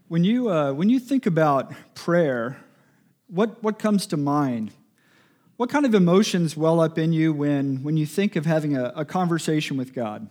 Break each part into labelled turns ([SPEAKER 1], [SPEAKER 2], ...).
[SPEAKER 1] When you think about prayer, what comes to mind? What kind of emotions well up in you when you think of having a conversation with God?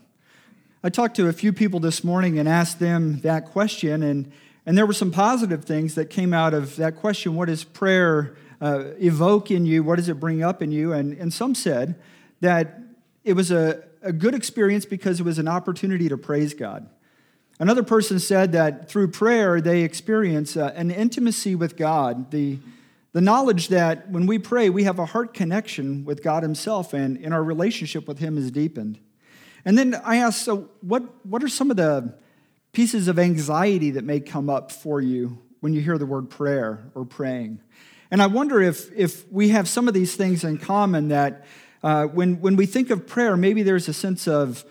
[SPEAKER 1] I talked to a few people this morning and asked them that question, and there were some positive things that came out of that question. What does prayer evoke in you? What does it bring up in you? And some said that it was a good experience because it was an opportunity to praise God. Another person said that through prayer, they experience an intimacy with God, the knowledge that when we pray, we have a heart connection with God himself, and our relationship with him is deepened. And then I asked, so what are some of the pieces of anxiety that may come up for you when you hear the word prayer or praying? And I wonder if we have some of these things in common, that when we think of prayer, maybe there's a sense of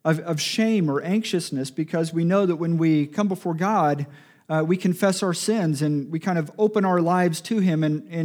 [SPEAKER 1] shame or anxiousness, because we know that when we come before God, we confess our sins and we kind of open our lives to him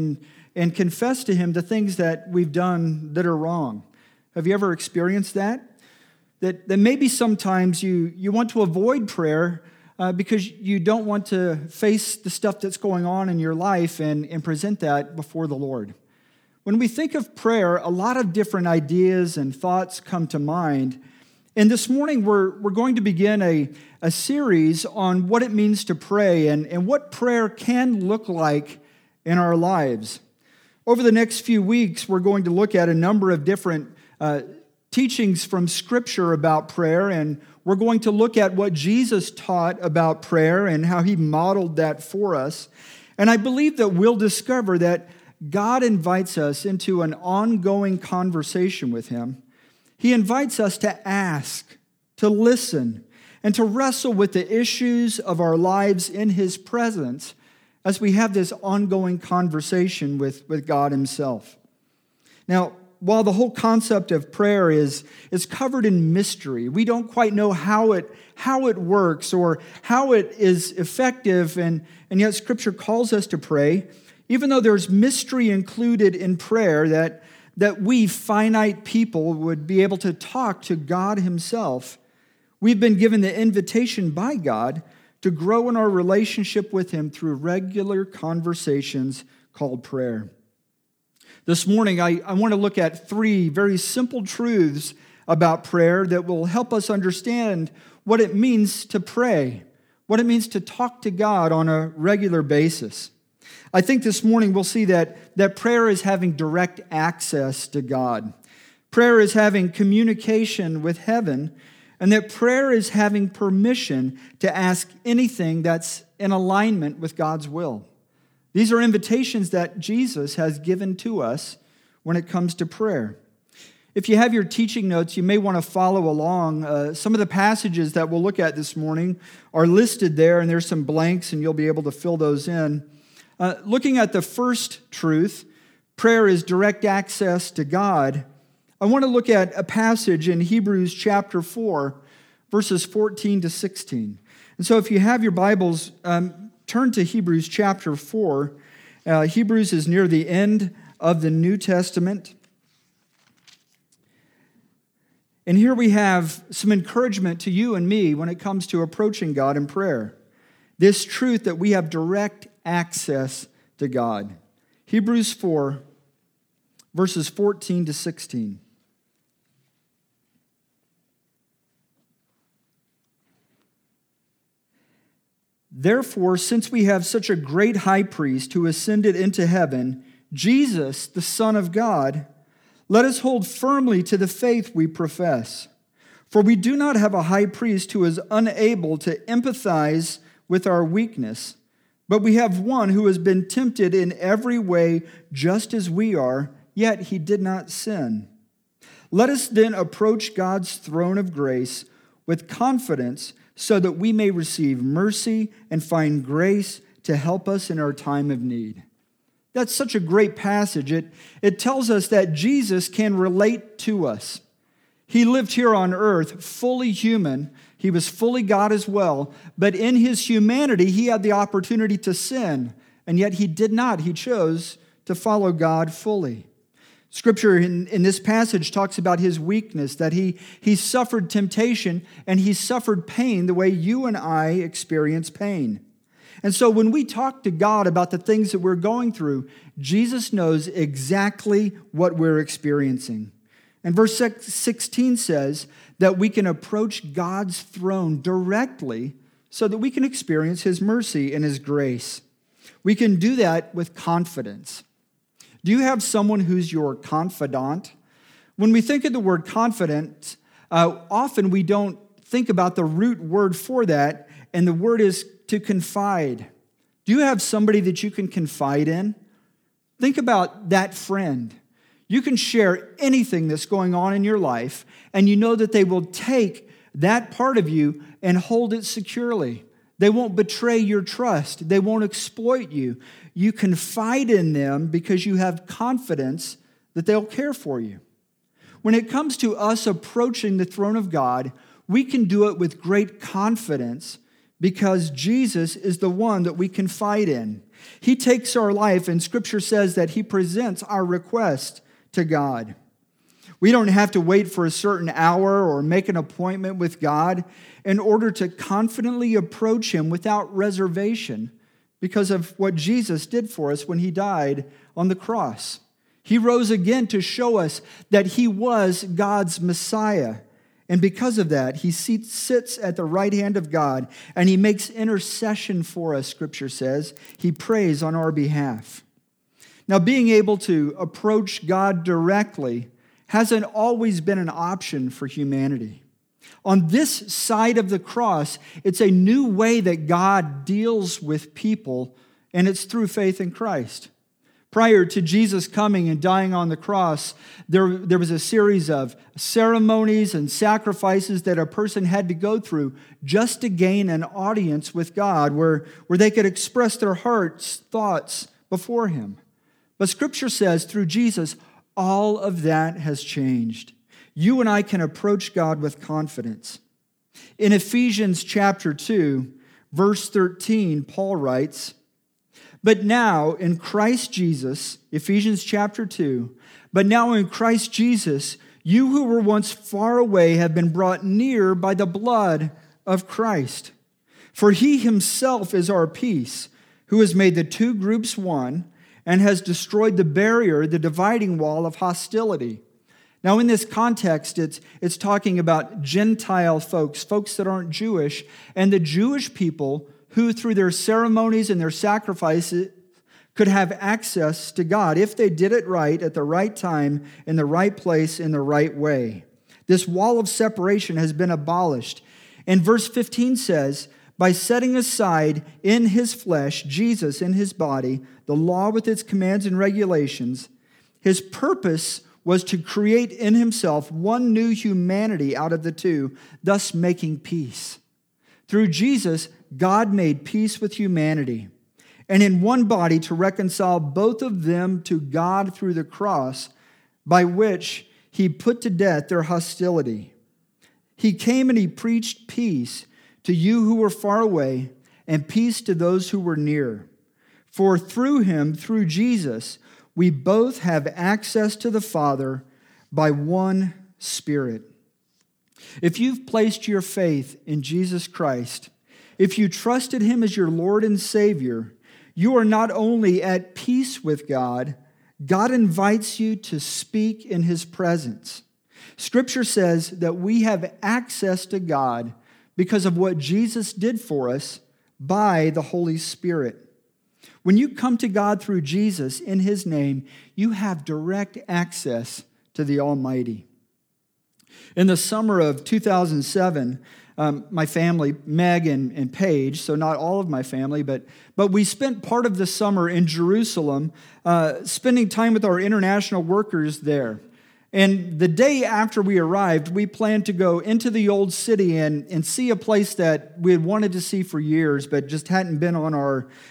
[SPEAKER 1] and confess to him the things that we've done that are wrong. Have you ever experienced that? That maybe sometimes you want to avoid prayer because you don't want to face the stuff that's going on in your life and present that before the Lord. When we think of prayer, a lot of different ideas and thoughts come to mind. And this morning, we're going to begin a series on what it means to pray and what prayer can look like in our lives. Over the next few weeks, we're going to look at a number of different teachings from Scripture about prayer, and we're going to look at what Jesus taught about prayer and how he modeled that for us. And I believe that we'll discover that God invites us into an ongoing conversation with him. He invites us to ask, to listen, and to wrestle with the issues of our lives in his presence as we have this ongoing conversation with God himself. Now, while the whole concept of prayer is covered in mystery, we don't quite know how it works or how it is effective, and yet Scripture calls us to pray. Even though there's mystery included in prayer, that we finite people would be able to talk to God himself, we've been given the invitation by God to grow in our relationship with him through regular conversations called prayer. This morning, I want to look at three very simple truths about prayer that will help us understand what it means to pray, what it means to talk to God on a regular basis. I think this morning we'll see that prayer is having direct access to God. Prayer is having communication with heaven, and that prayer is having permission to ask anything that's in alignment with God's will. These are invitations that Jesus has given to us when it comes to prayer. If you have your teaching notes, you may want to follow along. Some of the passages that we'll look at this morning are listed there, and there's some blanks, and you'll be able to fill those in. Looking at the first truth, prayer is direct access to God. I want to look at a passage in Hebrews chapter 4, verses 14 to 16. And so if you have your Bibles, turn to Hebrews chapter 4. Hebrews is near the end of the New Testament. And here we have some encouragement to you and me when it comes to approaching God in prayer. This truth that we have direct access to God. Hebrews 4, verses 14 to 16. Therefore, since we have such a great high priest who ascended into heaven, Jesus, the Son of God, let us hold firmly to the faith we profess. For we do not have a high priest who is unable to empathize with our weakness, but we have one who has been tempted in every way just as we are, yet he did not sin. Let us then approach God's throne of grace with confidence so that we may receive mercy and find grace to help us in our time of need. That's such a great passage. It tells us that Jesus can relate to us. He lived here on earth fully human. He was fully God as well. But in his humanity, he had the opportunity to sin. And yet he did not. He chose to follow God fully. Scripture in this passage talks about his weakness, that he suffered temptation and he suffered pain the way you and I experience pain. And so when we talk to God about the things that we're going through, Jesus knows exactly what we're experiencing. And verse 16 says that we can approach God's throne directly so that we can experience His mercy and His grace. We can do that with confidence. Do you have someone who's your confidant? When we think of the word confident, often we don't think about the root word for that, and the word is to confide. Do you have somebody that you can confide in? Think about that friend. You can share anything that's going on in your life, and you know that they will take that part of you and hold it securely. They won't betray your trust. They won't exploit you. You confide in them because you have confidence that they'll care for you. When it comes to us approaching the throne of God, we can do it with great confidence because Jesus is the one that we confide in. He takes our life, and Scripture says that He presents our request to God. We don't have to wait for a certain hour or make an appointment with God in order to confidently approach Him without reservation because of what Jesus did for us when He died on the cross. He rose again to show us that He was God's Messiah. And because of that, He sits at the right hand of God and He makes intercession for us, Scripture says. He prays on our behalf. Now, being able to approach God directly hasn't always been an option for humanity. On this side of the cross, it's a new way that God deals with people, and it's through faith in Christ. Prior to Jesus coming and dying on the cross, there was a series of ceremonies and sacrifices that a person had to go through just to gain an audience with God, where they could express their heart's thoughts before Him. But Scripture says through Jesus, all of that has changed. You and I can approach God with confidence. In Ephesians chapter 2, verse 13, Paul writes, "But now in Christ Jesus," Ephesians chapter 2, "but now in Christ Jesus, you who were once far away have been brought near by the blood of Christ. For He Himself is our peace, who has made the two groups one, and has destroyed the barrier, the dividing wall of hostility." Now, in this context, it's talking about Gentile folks that aren't Jewish, and the Jewish people who, through their ceremonies and their sacrifices, could have access to God if they did it right at the right time, in the right place, in the right way. This wall of separation has been abolished. And verse 15 says, "By setting aside in His flesh, Jesus in His body, the law with its commands and regulations, His purpose was to create in Himself one new humanity out of the two, thus making peace." Through Jesus, God made peace with humanity, and in one body to reconcile both of them to God through the cross, by which He put to death their hostility. He came and He preached peace to you who were far away, and peace to those who were near. For through Him, through Jesus, we both have access to the Father by one Spirit. If you've placed your faith in Jesus Christ, if you trusted Him as your Lord and Savior, you are not only at peace with God, God invites you to speak in His presence. Scripture says that we have access to God because of what Jesus did for us by the Holy Spirit. When you come to God through Jesus in His name, you have direct access to the Almighty. In the summer of 2007, my family, Meg and Paige, so not all of my family, but we spent part of the summer in Jerusalem, spending time with our international workers there. And the day after we arrived, we planned to go into the old city and see a place that we had wanted to see for years, but just hadn't been on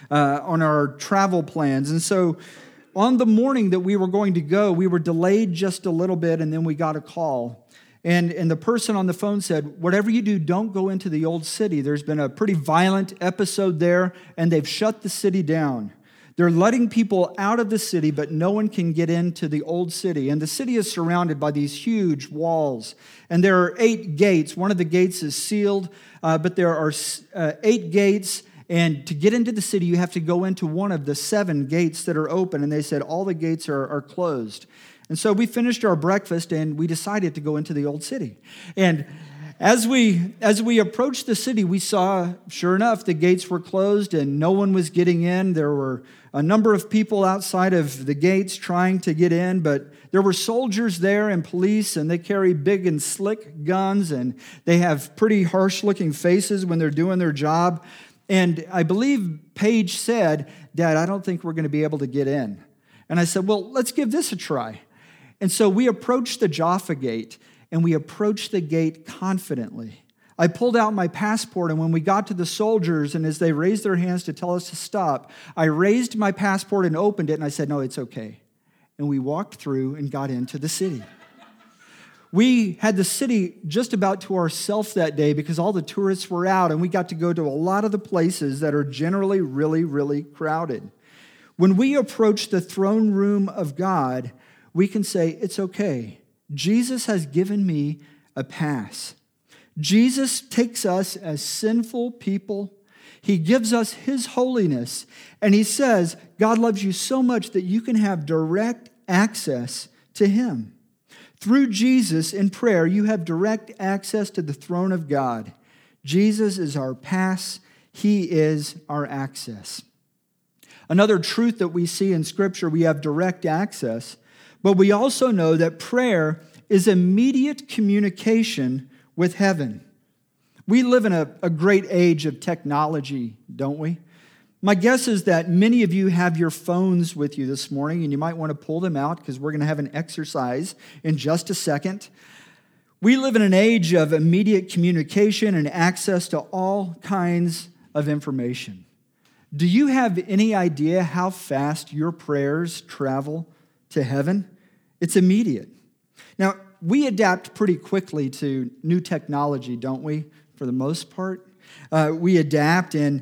[SPEAKER 1] our travel plans. And so on the morning that we were going to go, we were delayed just a little bit, and then we got a call. And the person on the phone said, "Whatever you do, don't go into the old city. There's been a pretty violent episode there, and they've shut the city down. They're letting people out of the city, but no one can get into the old city. And the city is surrounded by these huge walls. And there are 8 gates. One of the gates is sealed, but there are 8 gates, And to get into the city, you have to go into one of the 7 gates that are open. And they said all the gates are closed. And so we finished our breakfast and we decided to go into the old city. And as we approached the city, we saw, sure enough, the gates were closed and no one was getting in. There were a number of people outside of the gates trying to get in, but there were soldiers there and police, and they carry big and slick guns, and they have pretty harsh-looking faces when they're doing their job. And I believe Paige said, "Dad, I don't think we're going to be able to get in." And I said, "Well, let's give this a try." And so we approached the Jaffa Gate, and we approached the gate confidently. I pulled out my passport, and when we got to the soldiers, and as they raised their hands to tell us to stop, I raised my passport and opened it, and I said, "No, it's okay." And we walked through and got into the city. We had the city just about to ourselves that day because all the tourists were out, and we got to go to a lot of the places that are generally really, really crowded. When we approach the throne room of God, we can say, "It's okay. Jesus has given me a pass." Jesus takes us as sinful people. He gives us his holiness, and he says, God loves you so much that you can have direct access to him. Through Jesus in prayer, you have direct access to the throne of God. Jesus is our pass. He is our access. Another truth that we see in Scripture, we have direct access, but we also know that prayer is immediate communication with heaven. We live in a great age of technology, don't we? My guess is that many of you have your phones with you this morning, and you might want to pull them out because we're going to have an exercise in just a second. We live in an age of immediate communication and access to all kinds of information. Do you have any idea how fast your prayers travel to heaven? It's immediate. Now, we adapt pretty quickly to new technology, don't we? For the most part, we adapt, and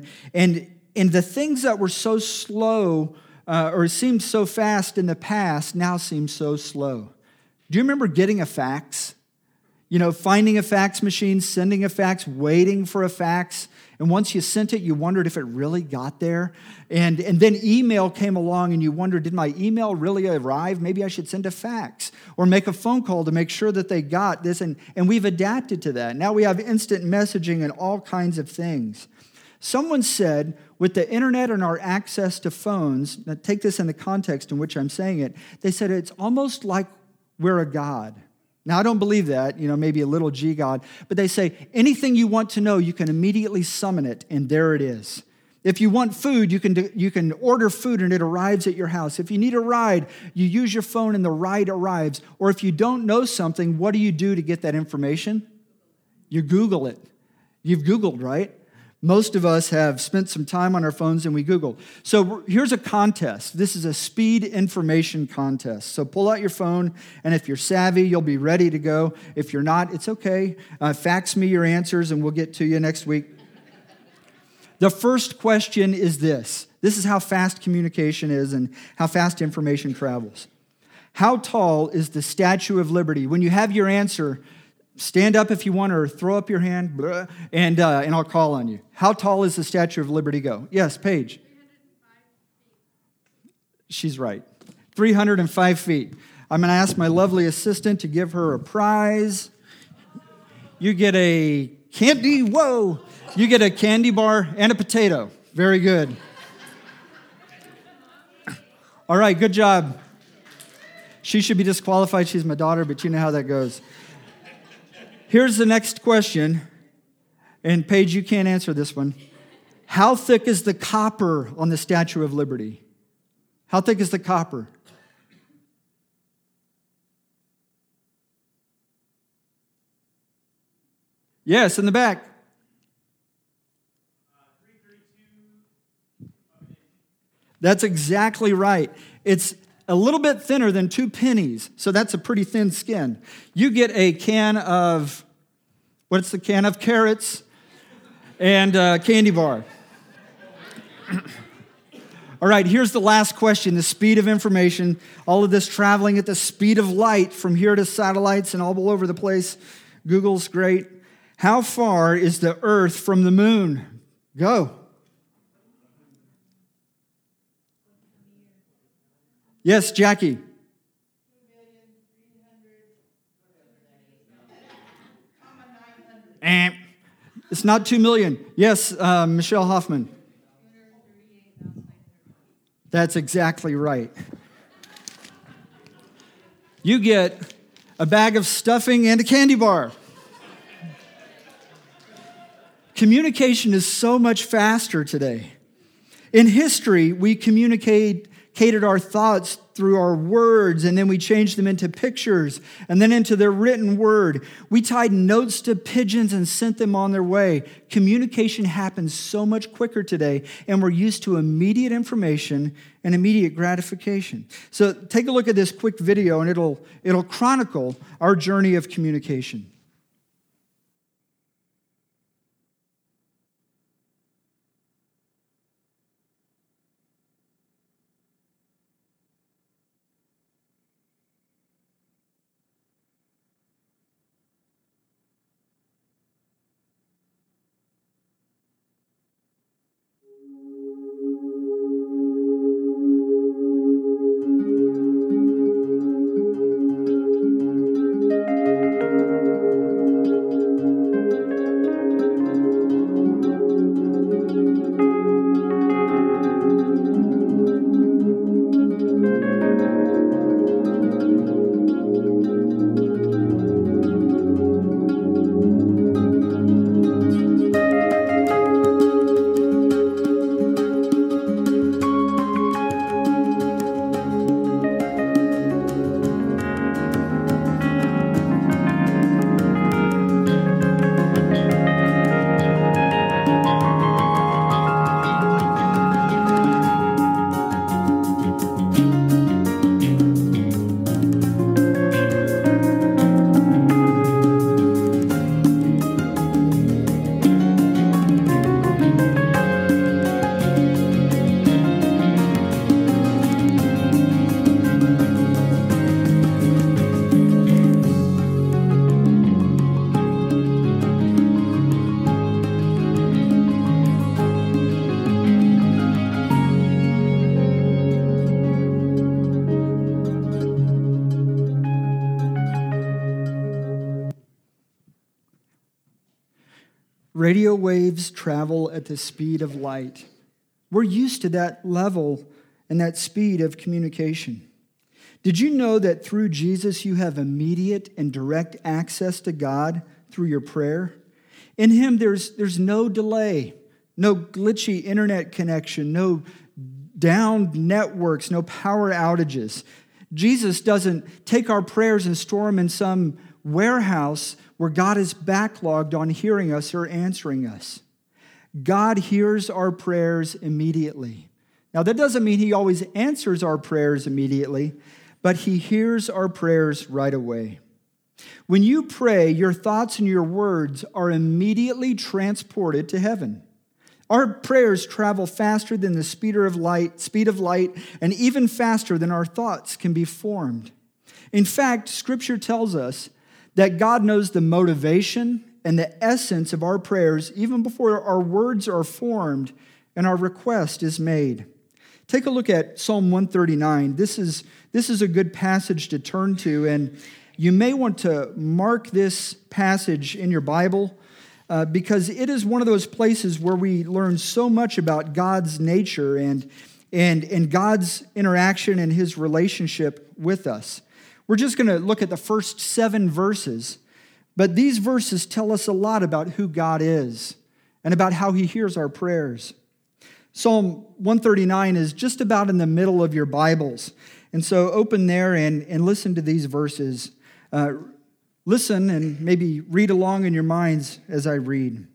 [SPEAKER 1] the things that were so slow or seemed so fast in the past now seem so slow. Do you remember getting a fax? You know, finding a fax machine, sending a fax, waiting for a fax. And once you sent it, you wondered if it really got there. And then email came along and you wondered, did my email really arrive? Maybe I should send a fax or make a phone call to make sure that they got this. And we've adapted to that. Now we have instant messaging and all kinds of things. Someone said, with the internet and our access to phones, now take this in the context in which I'm saying it, they said it's almost like we're a god. Now, I don't believe that, maybe a little G God, but they say anything you want to know, you can immediately summon it, and there it is. If you want food, you can order food and it arrives at your house. If you need a ride, you use your phone and the ride arrives. Or if you don't know something, what do you do to get that information? You Google it. You've Googled, right? Most of us have spent some time on our phones and we Google. So here's a contest. This is a speed information contest. So pull out your phone, and if you're savvy, you'll be ready to go. If you're not, it's okay. Fax me your answers and we'll get to you next week. The first question is this. This is how fast communication is and how fast information travels. How tall is the Statue of Liberty? When you have your answer, stand up if you want, or throw up your hand, and I'll call on you. How tall is the Statue of Liberty go? Yes, Paige. 305 feet. She's right. 305 feet. I'm going to ask my lovely assistant to give her a prize. You get a candy, whoa! You get a candy bar and a potato. Very good. All right, good job. She should be disqualified. She's my daughter, but you know how that goes. Here's the next question, and Paige, you can't answer this one. How thick is the copper on the Statue of Liberty? How thick is the copper? Yes, in the back. 332. That's exactly right. It's a little bit thinner than 2 pennies, so that's a pretty thin skin. You get a can of, what's the can of? Carrots and a candy bar. All right, here's the last question, the speed of information. All of this traveling at the speed of light from here to satellites and all over the place. Google's great. How far is the Earth from the moon? Go. Yes, Jackie. It's not 2 million. Yes, Michelle Hoffman. That's exactly right. You get a bag of stuffing and a candy bar. Communication is so much faster today. In history, we communicated our thoughts through our words, and then we changed them into pictures, and then into their written word. We tied notes to pigeons and sent them on their way. Communication happens so much quicker today, and we're used to immediate information and immediate gratification. So take a look at this quick video, and it'll chronicle our journey of communication. Radio waves travel at the speed of light. We're used to that level and that speed of communication. Did you know that through Jesus you have immediate and direct access to God through your prayer? In Him there's no delay, no glitchy internet connection, no downed networks, no power outages. Jesus doesn't take our prayers and store them in some warehouse where God is backlogged on hearing us or answering us. God hears our prayers immediately. Now, that doesn't mean He always answers our prayers immediately, but He hears our prayers right away. When you pray, your thoughts and your words are immediately transported to heaven. Our prayers travel faster than the speed of light, and even faster than our thoughts can be formed. In fact, Scripture tells us that God knows the motivation and the essence of our prayers even before our words are formed and our request is made. Take a look at Psalm 139. This is a good passage to turn to, and you may want to mark this passage in your Bible because it is one of those places where we learn so much about God's nature and God's interaction and His relationship with us. We're just going to look at the first 7 verses, but these verses tell us a lot about who God is and about how He hears our prayers. Psalm 139 is just about in the middle of your Bibles, and so open there and listen to these verses. Listen and maybe read along in your minds as I read.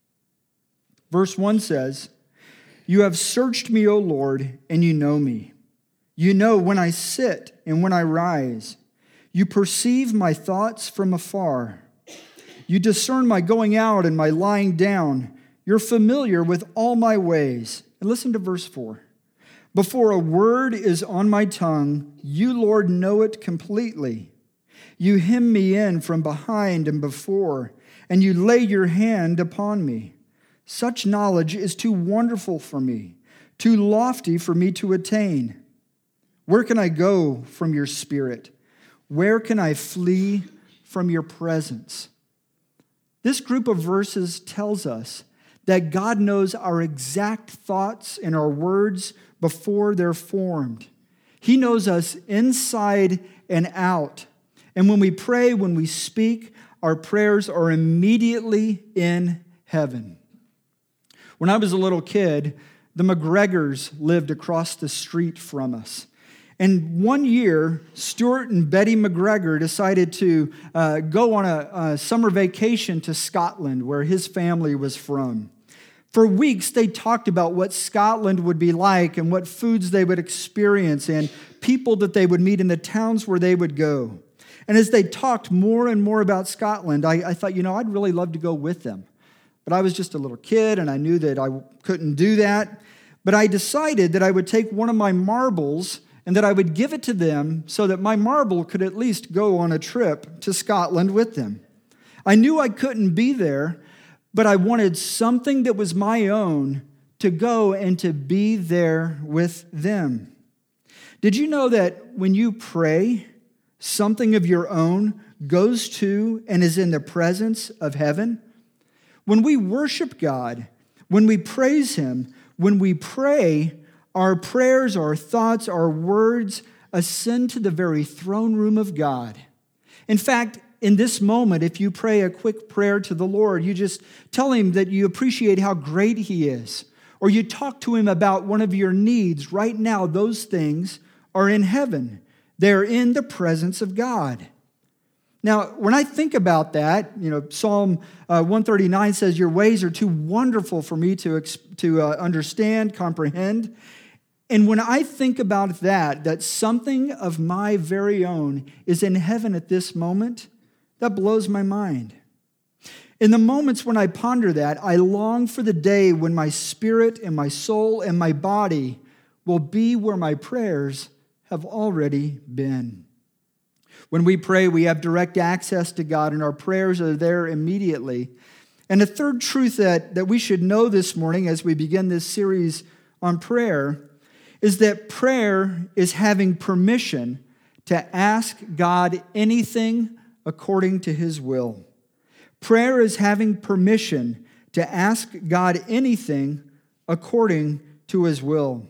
[SPEAKER 1] Verse 1 says, "You have searched me, O Lord, and you know me. You know when I sit and when I rise. You perceive my thoughts from afar. You discern my going out and my lying down. You're familiar with all my ways." And listen to verse 4. "Before a word is on my tongue, you, Lord, know it completely. You hem me in from behind and before, and you lay your hand upon me. Such knowledge is too wonderful for me, too lofty for me to attain. Where can I go from your spirit? Where can I flee from your presence? This group of verses tells us that God knows our exact thoughts and our words before they're formed. He knows us inside and out. And when we pray, when we speak, our prayers are immediately in heaven. When I was a little kid, the McGregors lived across the street from us. And one year, Stuart and Betty McGregor decided to go on a summer vacation to Scotland, where his family was from. For weeks, they talked about what Scotland would be like and what foods they would experience and people that they would meet in the towns where they would go. And as they talked more and more about Scotland, I thought, I'd really love to go with them. But I was just a little kid, and I knew that I couldn't do that. But I decided that I would take one of my marbles and that I would give it to them so that my marble could at least go on a trip to Scotland with them. I knew I couldn't be there, but I wanted something that was my own to go and to be there with them. Did you know that when you pray, something of your own goes to and is in the presence of heaven? When we worship God, when we praise Him, when we pray, our prayers, our thoughts, our words ascend to the very throne room of God. In fact, in this moment, if you pray a quick prayer to the Lord, you just tell Him that you appreciate how great He is, or you talk to Him about one of your needs. Right now, those things are in heaven. They're in the presence of God. Now, when I think about that, Psalm 139 says, "Your ways are too wonderful for me to understand, comprehend." And when I think about that something of my very own is in heaven at this moment, that blows my mind. In the moments when I ponder that, I long for the day when my spirit and my soul and my body will be where my prayers have already been. When we pray, we have direct access to God, and our prayers are there immediately. And a third truth that we should know this morning as we begin this series on prayer is that prayer is having permission to ask God anything according to His will. Prayer is having permission to ask God anything according to His will.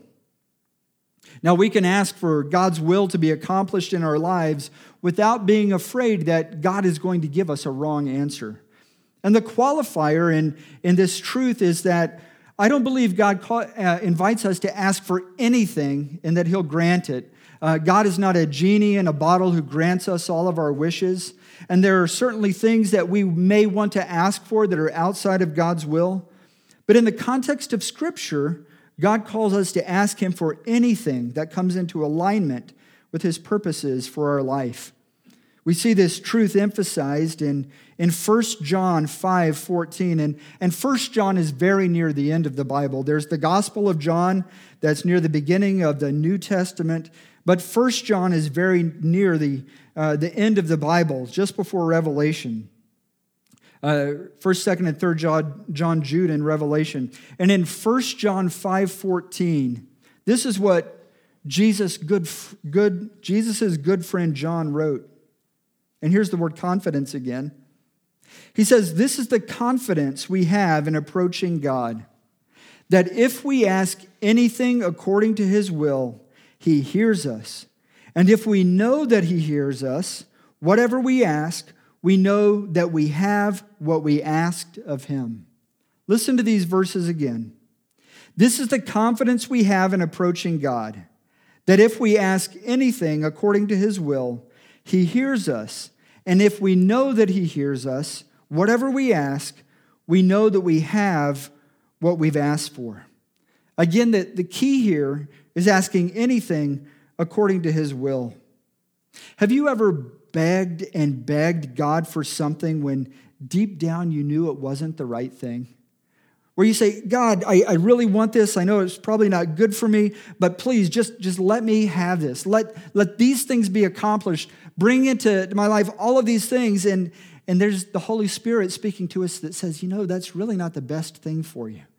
[SPEAKER 1] Now, we can ask for God's will to be accomplished in our lives without being afraid that God is going to give us a wrong answer. And the qualifier in this truth is that I don't believe God invites us to ask for anything and that He'll grant it. God is not a genie in a bottle who grants us all of our wishes. And there are certainly things that we may want to ask for that are outside of God's will. But in the context of Scripture, God calls us to ask Him for anything that comes into alignment with His purposes for our life. We see this truth emphasized in 1 John 5:14. And 1 John is very near the end of the Bible. There's the Gospel of John that's near the beginning of the New Testament. But 1 John is very near the end of the Bible, just before Revelation. 1st, 2nd, and 3rd John, Jude, and Revelation. And in 1 John 5:14, this is what Jesus' good friend John wrote. And here's the word confidence again. He says, "This is the confidence we have in approaching God, that if we ask anything according to His will, He hears us. And if we know that He hears us, whatever we ask, we know that we have what we asked of Him." Listen to these verses again. This is the confidence we have in approaching God, that if we ask anything according to His will, He hears us. And if we know that He hears us, whatever we ask, we know that we have what we've asked for. Again, the key here is asking anything according to His will. Have you ever begged and begged God for something when deep down you knew it wasn't the right thing? Where you say, "God, I really want this. I know it's probably not good for me, but please just let me have this. Let these things be accomplished. Bring into my life all of these things." And there's the Holy Spirit speaking to us that says, that's really not the best thing for you.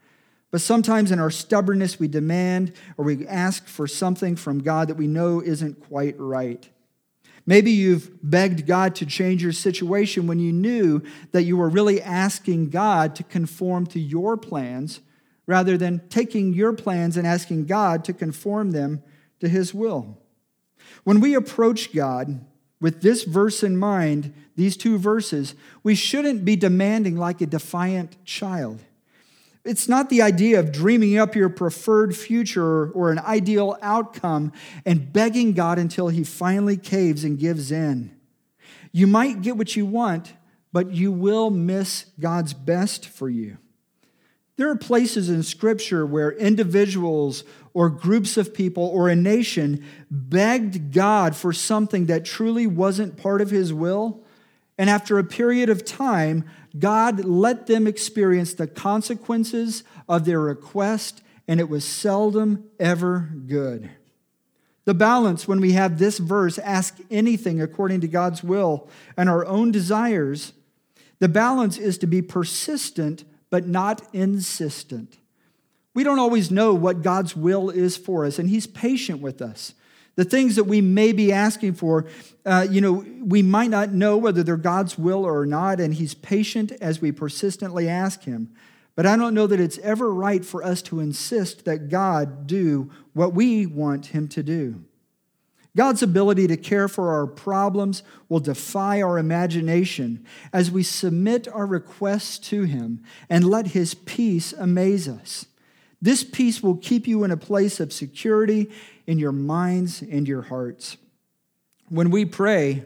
[SPEAKER 1] But sometimes in our stubbornness, we demand or we ask for something from God that we know isn't quite right. Maybe you've begged God to change your situation when you knew that you were really asking God to conform to your plans rather than taking your plans and asking God to conform them to His will. When we approach God with this verse in mind, these two verses, we shouldn't be demanding like a defiant child. It's not the idea of dreaming up your preferred future or an ideal outcome and begging God until He finally caves and gives in. You might get what you want, but you will miss God's best for you. There are places in Scripture where individuals or groups of people or a nation begged God for something that truly wasn't part of His will, and after a period of time, God let them experience the consequences of their request, and it was seldom ever good. The balance when we have this verse, ask anything according to God's will and our own desires, the balance is to be persistent but not insistent. We don't always know what God's will is for us, and He's patient with us. The things that we may be asking for, we might not know whether they're God's will or not, and He's patient as we persistently ask Him. But I don't know that it's ever right for us to insist that God do what we want Him to do. God's ability to care for our problems will defy our imagination as we submit our requests to Him and let His peace amaze us. This peace will keep you in a place of security in your minds and your hearts. When we pray,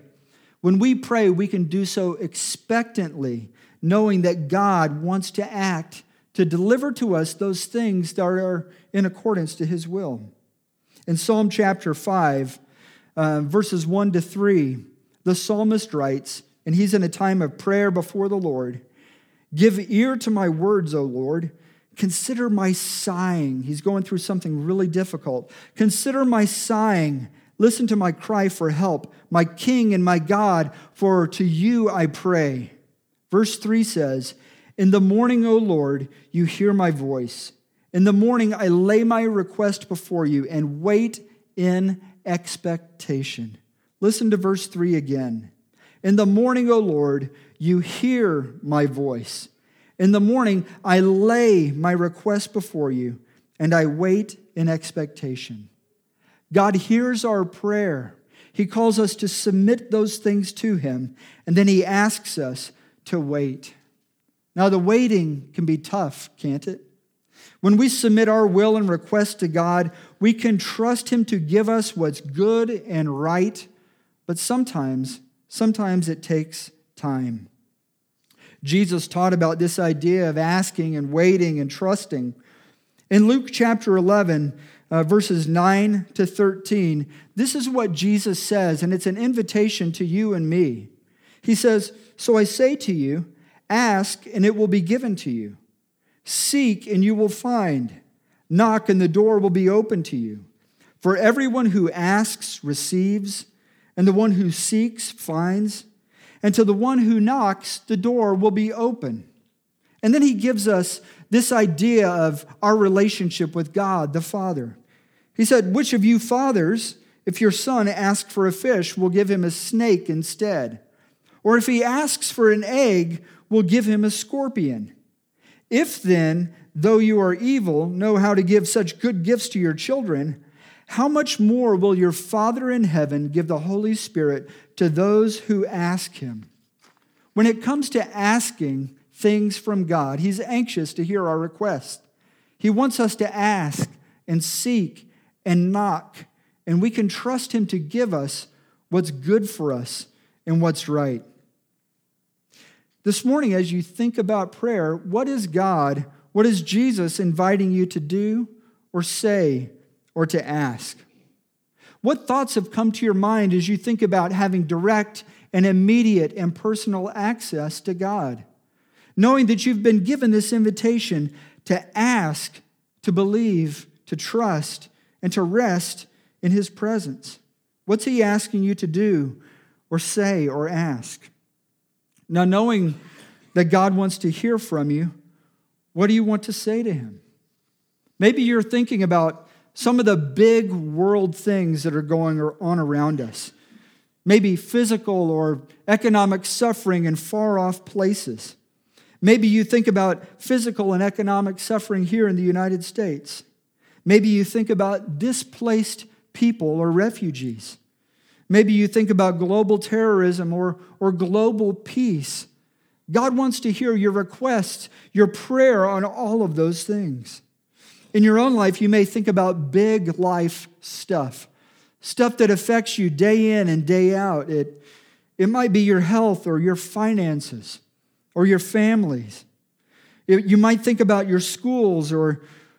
[SPEAKER 1] we can do so expectantly, knowing that God wants to act to deliver to us those things that are in accordance to His will. In Psalm chapter 5, verses 1 to 3, the psalmist writes, and he's in a time of prayer before the Lord, "Give ear to my words, O Lord. Consider my sighing." He's going through something really difficult. "Consider my sighing. Listen to my cry for help, my King and my God, for to you I pray." Verse 3 says, "In the morning, O Lord, you hear my voice. In the morning I lay my request before you and wait in expectation." Listen to verse 3 again. "In the morning, O Lord, you hear my voice. In the morning, I lay my request before you, and I wait in expectation." God hears our prayer. He calls us to submit those things to Him, and then He asks us to wait. Now, the waiting can be tough, can't it? When we submit our will and request to God, we can trust Him to give us what's good and right, but sometimes it takes time. Jesus taught about this idea of asking and waiting and trusting. In Luke chapter 11, verses 9 to 13, this is what Jesus says, and it's an invitation to you and me. He says, "So I say to you, ask, and it will be given to you. Seek, and you will find. Knock, and the door will be open to you. For everyone who asks receives, and the one who seeks finds, and to the one who knocks, the door will be open." And then He gives us this idea of our relationship with God, the Father. He said, "Which of you fathers, if your son asks for a fish, will give him a snake instead? Or if he asks for an egg, will give him a scorpion? If then, though you are evil, know how to give such good gifts to your children, how much more will your Father in heaven give the Holy Spirit to those who ask Him?" When it comes to asking things from God, He's anxious to hear our requests. He wants us to ask and seek and knock, and we can trust Him to give us what's good for us and what's right. This morning, as you think about prayer, what is Jesus inviting you to do or say or to ask? What thoughts have come to your mind as you think about having direct and immediate and personal access to God? Knowing that you've been given this invitation to ask, to believe, to trust, and to rest in His presence. What's He asking you to do or say or ask? Now, knowing that God wants to hear from you, what do you want to say to Him? Maybe you're thinking about some of the big world things that are going on around us. Maybe physical or economic suffering in far-off places. Maybe you think about physical and economic suffering here in the United States. Maybe you think about displaced people or refugees. Maybe you think about global terrorism or global peace. God wants to hear your requests, your prayer on all of those things. In your own life, you may think about big life stuff that affects you day in and day out. It might be your health or your finances or your families. You might think about your schools or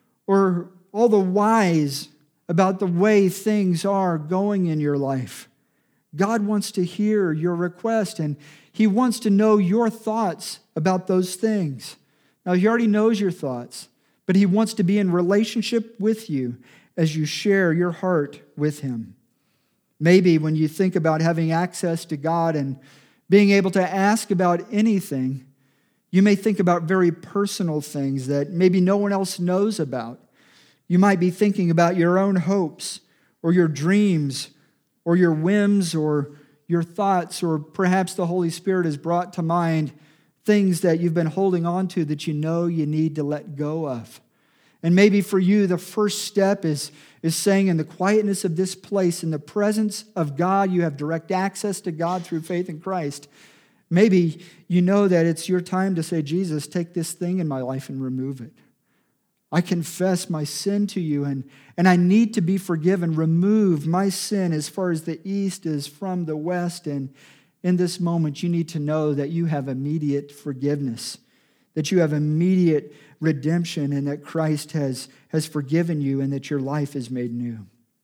[SPEAKER 1] all the whys about the way things are going in your life. God wants to hear your request, and He wants to know your thoughts about those things. Now, He already knows your thoughts, but He wants to be in relationship with you as you share your heart with Him. Maybe when you think about having access to God and being able to ask about anything, you may think about very personal things that maybe no one else knows about. You might be thinking about your own hopes or your dreams or your whims or your thoughts, or perhaps the Holy Spirit has brought to mind things that you've been holding on to that you know you need to let go of. And maybe for you, the first step is saying, in the quietness of this place, in the presence of God, you have direct access to God through faith in Christ. Maybe you know that it's your time to say, Jesus, take this thing in my life and remove it. I confess my sin to you, and I need to be forgiven. Remove my sin as far as the east is from the west. And in this moment, you need to know that you have immediate forgiveness, that you have immediate redemption, and that Christ has forgiven you, and that your life is made new.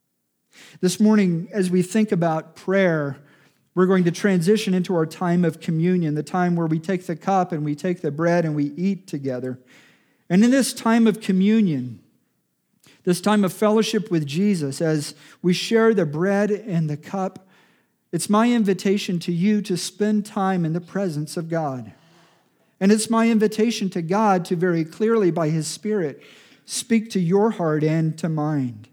[SPEAKER 1] This morning, as we think about prayer, we're going to transition into our time of communion, the time where we take the cup and we take the bread and we eat together. And in this time of communion, this time of fellowship with Jesus, as we share the bread and the cup, it's my invitation to you to spend time in the presence of God. And it's my invitation to God to very clearly, by His Spirit, speak to your heart and to mine.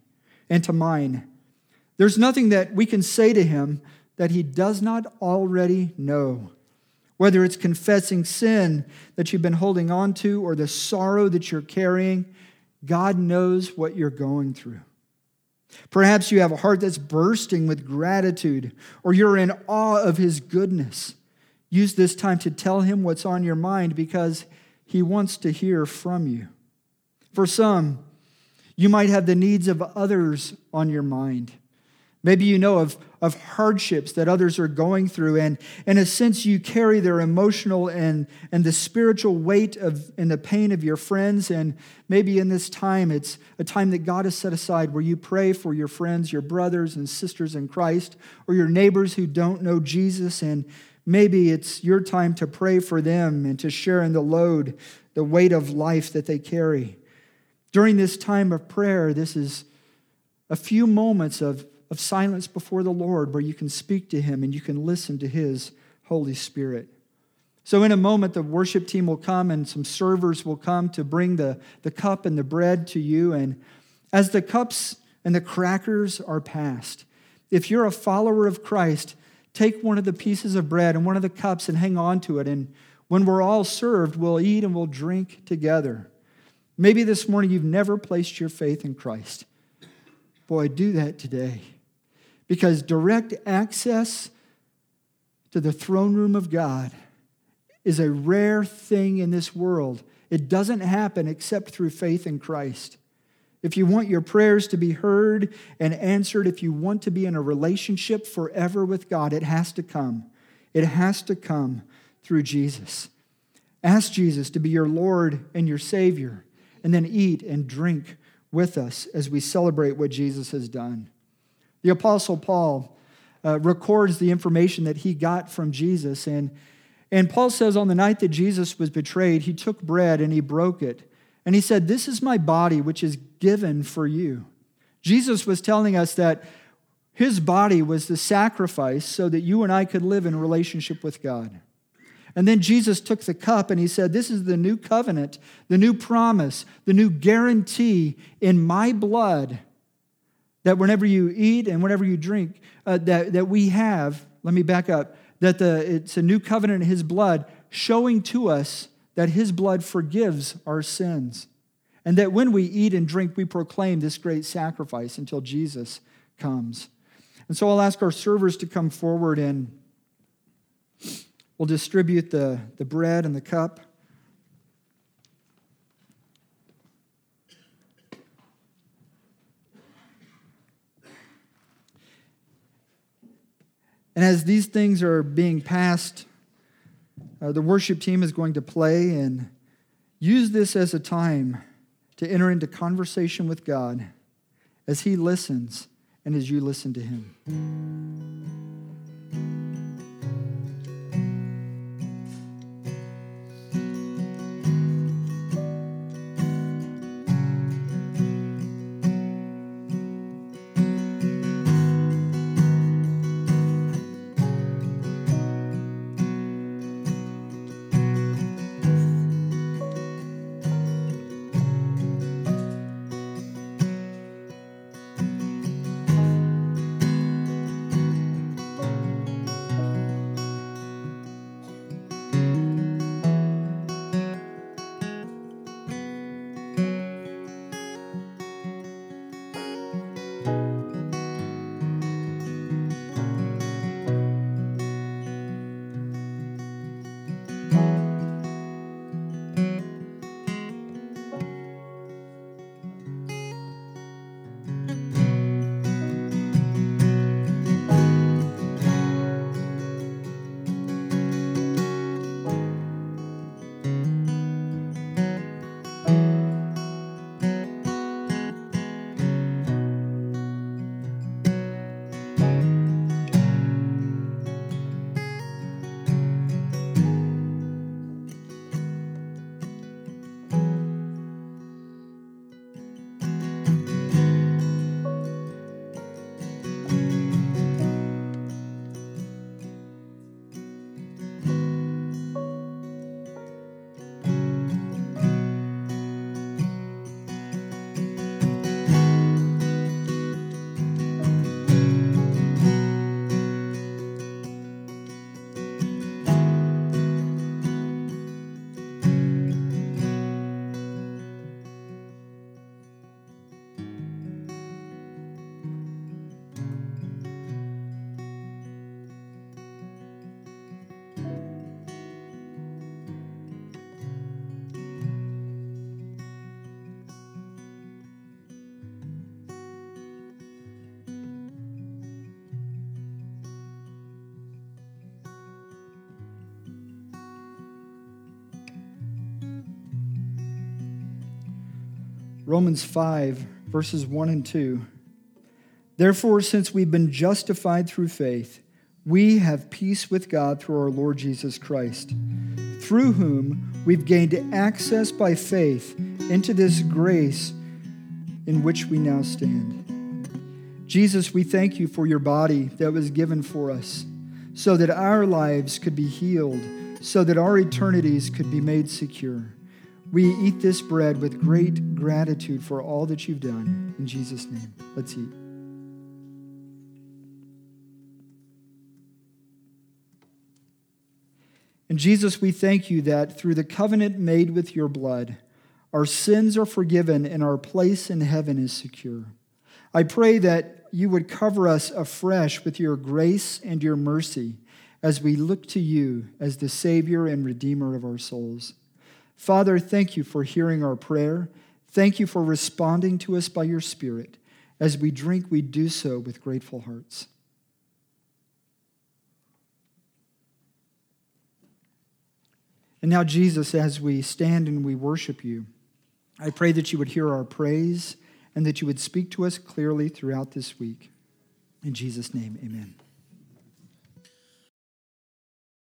[SPEAKER 1] There's nothing that we can say to Him that He does not already know. Whether it's confessing sin that you've been holding on to or the sorrow that you're carrying, God knows what you're going through. Perhaps you have a heart that's bursting with gratitude, or you're in awe of His goodness. Use this time to tell Him what's on your mind, because He wants to hear from you. For some, you might have the needs of others on your mind. Maybe you know of hardships that others are going through, and in a sense you carry their emotional and the spiritual weight and the pain of your friends. And maybe in this time, it's a time that God has set aside where you pray for your friends, your brothers and sisters in Christ, or your neighbors who don't know Jesus. And maybe it's your time to pray for them and to share in the load, the weight of life that they carry. During this time of prayer, this is a few moments of silence before the Lord where you can speak to Him and you can listen to His Holy Spirit. So in a moment, the worship team will come and some servers will come to bring the cup and the bread to you. And as the cups and the crackers are passed, if you're a follower of Christ, take one of the pieces of bread and one of the cups and hang on to it. And when we're all served, we'll eat and we'll drink together. Maybe this morning you've never placed your faith in Christ. Boy, do that today. Because direct access to the throne room of God is a rare thing in this world. It doesn't happen except through faith in Christ. If you want your prayers to be heard and answered, if you want to be in a relationship forever with God, it has to come. It has to come through Jesus. Ask Jesus to be your Lord and your Savior, and then eat and drink with us as we celebrate what Jesus has done. The Apostle Paul records the information that he got from Jesus. And Paul says on the night that Jesus was betrayed, he took bread and he broke it. And he said, "This is my body, which is given for you." Jesus was telling us that his body was the sacrifice so that you and I could live in a relationship with God. And then Jesus took the cup and he said, this is the new covenant, the new promise, the new guarantee in my blood that whenever you eat and whenever you drink, that we have, let me back up, that it's a new covenant in his blood showing to us that his blood forgives our sins. And that when we eat and drink, we proclaim this great sacrifice until Jesus comes. And so I'll ask our servers to come forward and we'll distribute the bread and the cup. And as these things are being passed, the worship team is going to play and use this as a time to enter into conversation with God as he listens and as you listen to him. Romans 5, verses 1 and 2. Therefore, since we've been justified through faith, we have peace with God through our Lord Jesus Christ, through whom we've gained access by faith into this grace in which we now stand. Jesus, we thank you for your body that was given for us, so that our lives could be healed, so that our eternities could be made secure. We eat this bread with great gratitude for all that you've done. In Jesus' name, let's eat. And Jesus, we thank you that through the covenant made with your blood, our sins are forgiven and our place in heaven is secure. I pray that you would cover us afresh with your grace and your mercy as we look to you as the Savior and Redeemer of our souls. Father, thank you for hearing our prayer. Thank you for responding to us by your Spirit. As we drink, we do so with grateful hearts. And now, Jesus, as we stand and we worship you, I pray that you would hear our praise and that you would speak to us clearly throughout this week. In Jesus' name, amen.